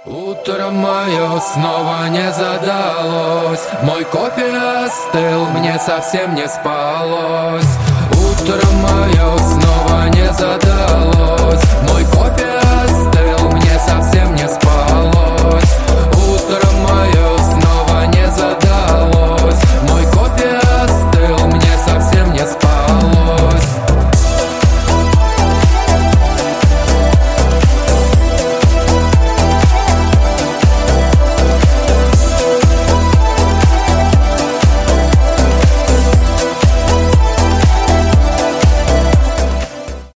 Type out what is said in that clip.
Утро мое снова не задалось, мой кофе остыл, мне совсем не спалось. Утро мое снова